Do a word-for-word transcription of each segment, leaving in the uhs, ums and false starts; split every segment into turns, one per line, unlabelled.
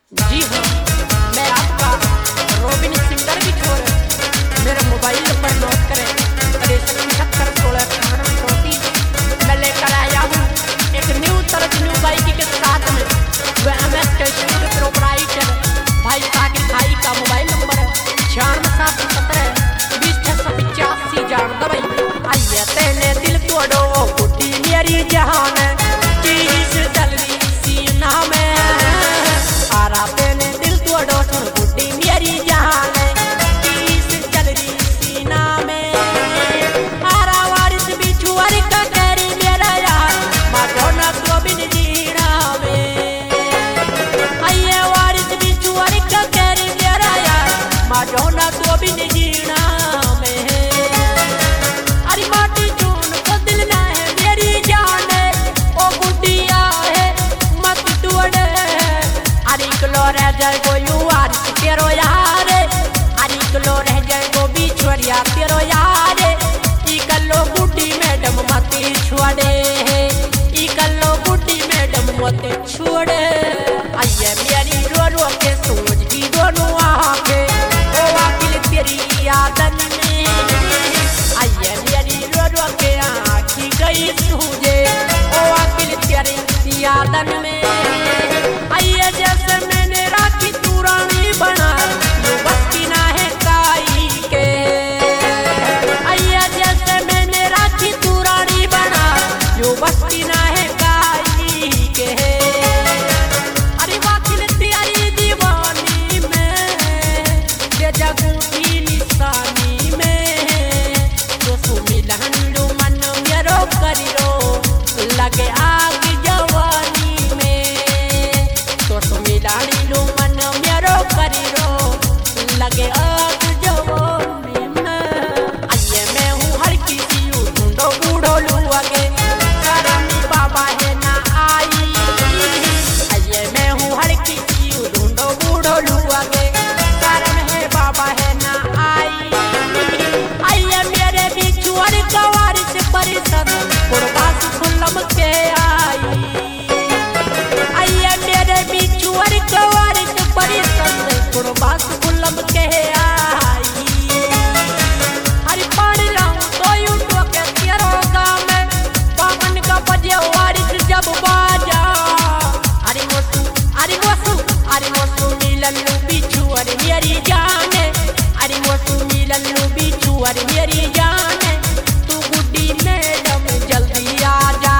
जी हाँ, मैं आपका रोबिन सिंगर की छोर मेरे मोबाइल नंबर नोट करें तिरसठ पचहत्तर सोलह अठानवे चौंतीस। मैं लेकर आया हूँ एक न्यू तरह न्यू बाइक के साथ में वह M S K studio proprietor भाई साकिर भाई का मोबाइल नंबर है छियानवे सात सौ सत्रह बीस छः सौ पचासी। जान दो भाई आइए तेने दिल तोड़ो कुटी मेरी जहान चीज जल्दी सीना में आरा तेने दिल तोड़ो सुन कुटी मेरी जहान चीज जल्दी सीना में आरा वारिस बिछुआर का कैरी मेरा यार माधोना तो बिन जीना में आइए वारिस बिछुआर का कैरी मेरा यार माधोना तो बिन जीना में अरे माटी चून को दिल ना है मेरी जान ओ गुटिया है मत तोड़े अरे किलो रह जाए गो यू वारिस तेरो यार अरे किलो रह जाए गो बिछुआरिया तेरो यार ई कल्लो गुटी मैडम मत छोड़े ई कल्लो गुटी मैडम मत छोड़े आइए मेरी रो रो के सोच की दोनों आंखें ओ वाकिल तेरी यादन में आइए मेरी रो रो के आँखी गई सूझे ओ वाकिल तेरी यादन में आइए जैसे मैंने राखी तू रानी बना यो बस्ती ना है काई के आइए जैसे मैंने राखी तू रानी बना यो बस्ती ना है काई के अरे वाकिल तेरी दीवानी में ये जगूठी निशानी में तो सुमिलन लो मन मेरो करिरो लगे आग जवानी में तो सुमिलानी लो मन मेरो करिरो लगे आग जवानी में आइए मैं हूँ हर किसी ढूंढो बूढ़ो लुआ के करमी बाबा है ना आई आइए मैं हूँ हर किसी ढूंढो बूढ़ो लुआ के करम है बाबा है ना आई आइए मेरे बिछुआर का वारिस परिषद कुर्बास खुल्लम के आई आइए मेरे बिछुआर का वारिस परिषद कुर्बास खुल्लम के आई हरि पढ़ लाऊं तो यूं के तेरो गाँव में बावन का बजे वारिस जब बाजा अरे मोसू अरे मोसू अरे मोसू मिलन लू बिछुआर मेरी जान अरे मोसू मिलन लू बिछुआर मेरी जान तू गुड्डी मैडम जल्दी आ जा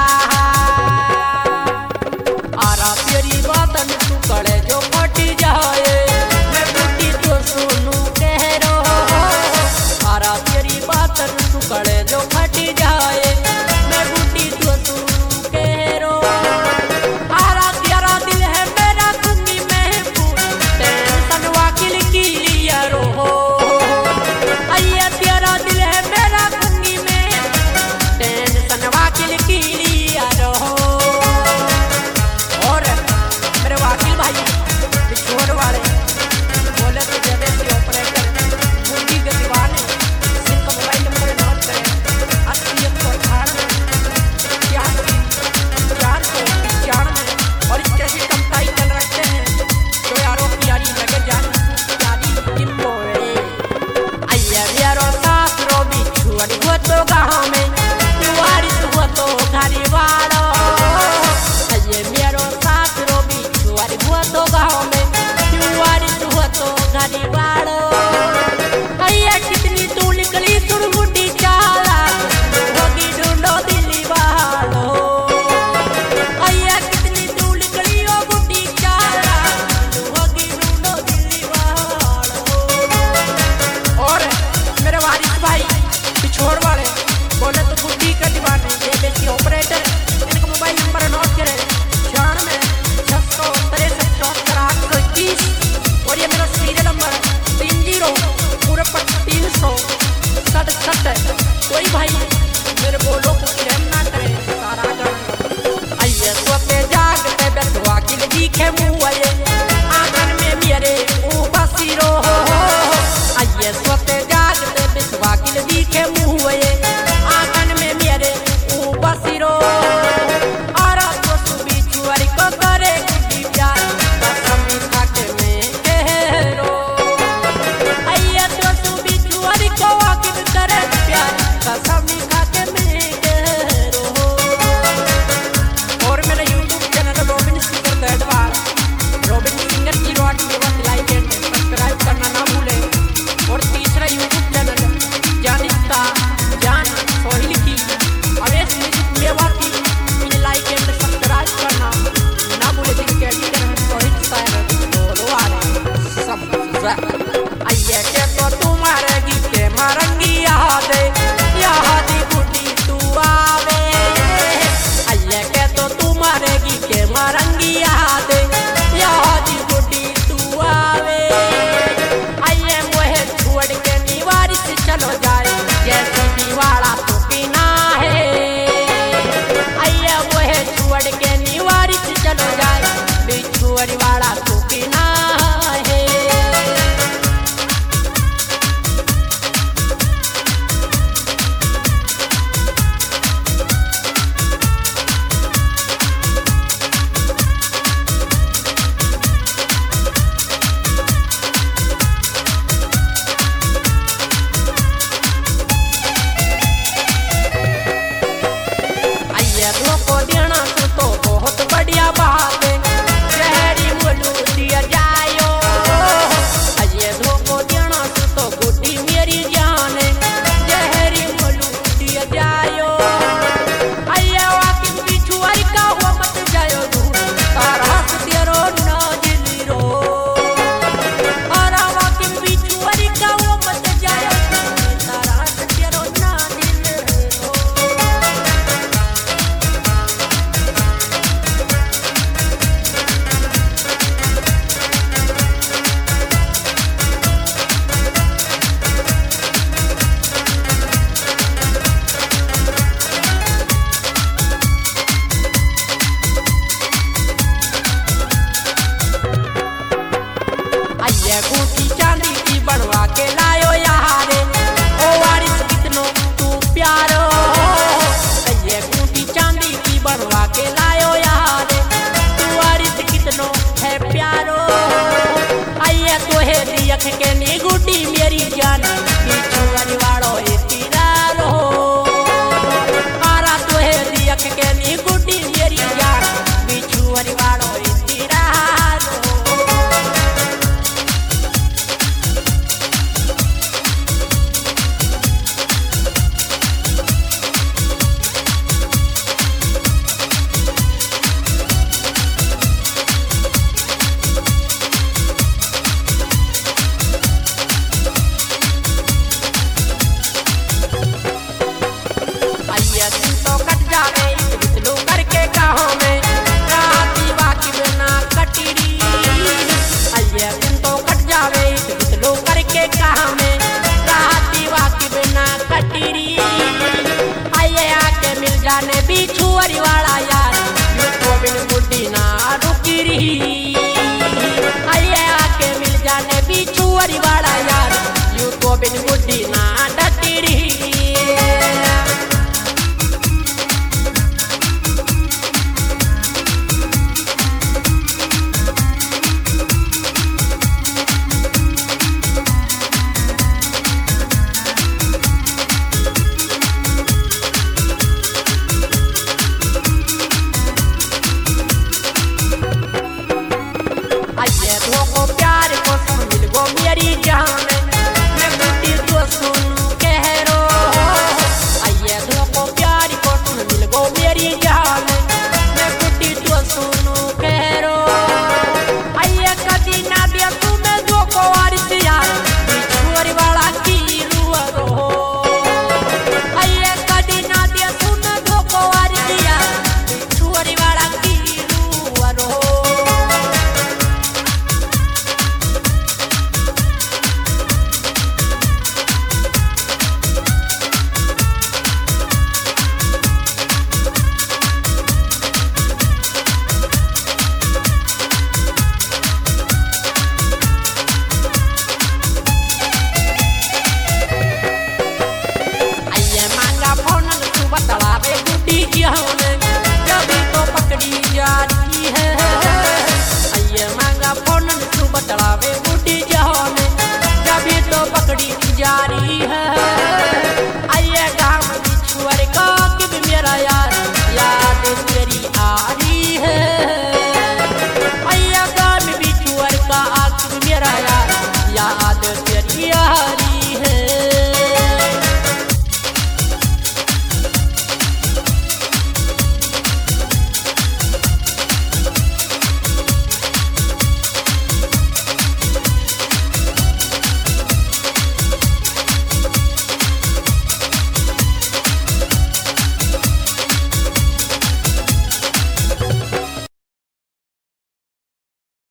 आरा तेरी बातन तू कड़े जो फट जाए मैं गुड्डी तो सुनू कह रो आरा तेरी बातन तू कड़े जो फट जाए मैं गुड्डी तो सुनू कह रो आरा तेरा दिल है मेरा खूनी महफूज टेंशन वाकिल की लिया रो आइए तेरा दिल है मेरा खूनी में टेंशन वाकिल की लिया रो और मेरे वाकिल भाई बिछोड़ वाले बोले तो जगह से ऑपरेटर मुंडी के दीवाने जिनका मोबाइल नंबर नोट करें अस्सी एक सौ अठानवे चार सौ पचानवे और इस जैसी कमताई चल रखते हैं जो यारों की यारी लगे जानी यारी इन मोड़े आइए यारों सास रो बिछुआर हो तो गाँव में वारिस हो तो घरी वालो आइए मेरो सास रो बिछुआर हो तो गाँव में वारिस हो तो घरी वालो आइए कितनी तू निकली सुन गुड्डी चाला होगी ढूंढो दिल्ली वालो आइए कितनी तू निकली ओ गुड्डी चाला होगी ढूंढो दिल्ली वालो और मेरे वारिस भाई बिछोड़ वाले बोले तो गुड्डी का दीवाने ये देखिए ऑपरेटर इनका मोबाइल नंबर नोट करें छियानवे छः सौ तिरसठ चौहत्तर आठ सौ इक्कीस और ये मेरा सीरियल नंबर दियत के नी गुड्डी मेरी जान बिछुअरी वालो इतना रो आरा तो है दियत के नी गुड्डी मेरी जान बिछुअरी वालो इतना रो जाने बिछुअरी वाला यार यू तो बिन गुड्डी ना रुकी रही आइए आके मिल जाने बिछुअरी वाला यार यू तो बिन गुड्डी ना डटी रही को प्यार